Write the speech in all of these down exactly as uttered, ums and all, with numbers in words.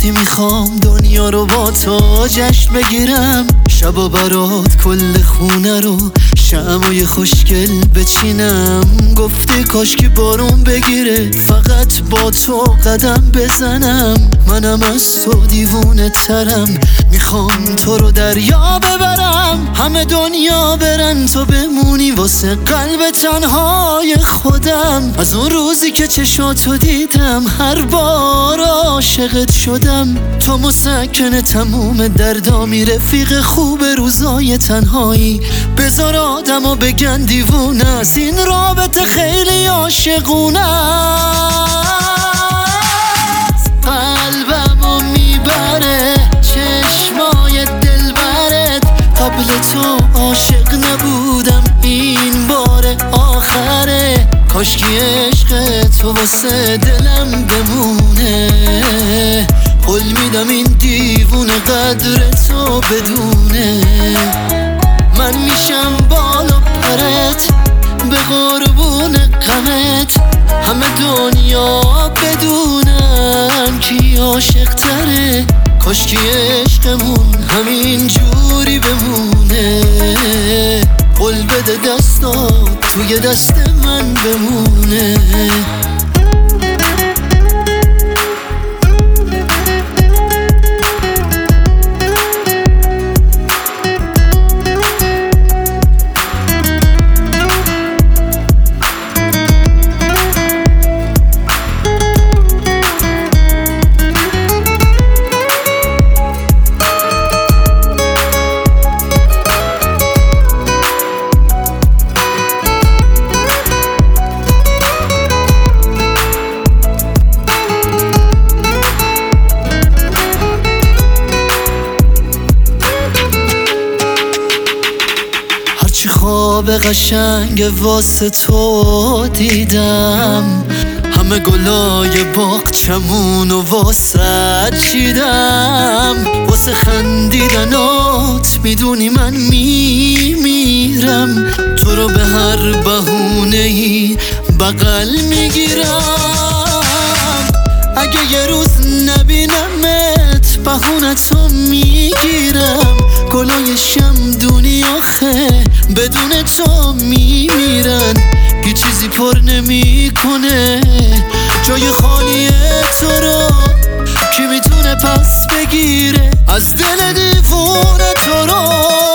گفتی میخوام دنیا رو با تو جشن بگیرم، شبا برات کل خونه رو شمعای خوشگل بچینم. گفتی کاش که بارون بگیره فقط با تو قدم بزنم. منم از تو دیوونه ترم، میخوام تو رو دریا ببرم، همه دنیا برن تو بمونی واسه قلب تنهای خودم. از اون روزی که چشاتو دیدم هر بار عاشقت شدم. تو مسکن تموم دردامی، رفیق خوب روزای تنهایی. بذار آدمو بگن دیوونه است، این رابطه خیلی عاشقونه است. قلبمو میبره چشمای دلبرت، قبل تو عاشق نبودم این بار آخره. کاشکی عشق تو واسه دلم بمونه، قول میدم این دیوونه قدر تو بدونه. من میشم بالا پرت به قربون غمت، همه دنیا بدونن کی عاشق تره. کاشکی عشقمون همین جوری بمونه، قول بده دستات توی دست من بمونه. چی خواب قشنگ واسه تو دیدم، همه گلای باغچمون و واسه چیدم. واسه خندیدنات میدونی من میمیرم، تو رو به هر بهونه‌ای بغل میگیرم. اگه یه روز نبینمت بهونه‌تو میگیرم. گلای شمدونی آخه بدون تو میمیرن، هیچ چیزی پر نمیکنه جای خالی تو رو. کی میتونه پس بگیره از دل دیوونه تو رو؟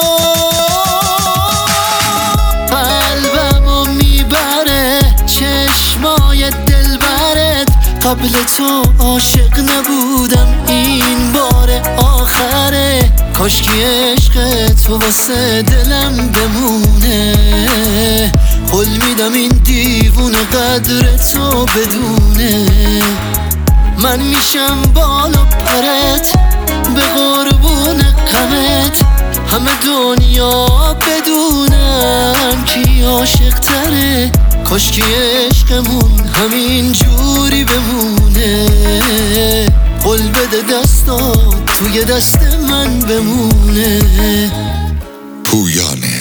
قلبمو میبره چشمای دلبرت، قبل تو عاشق نبودم این بار آخره. کاشکی عشق تو واسه دلم بمونه، قول میدم این دیوونه قدر تو بدونه. من میشم بالا پرت به قربون غمت، همه دنیا بدونن کی عاشق تره. کاشکی عشقمون همین جوری بمونه، قول بده دستات توی دست من بمونه. پویانه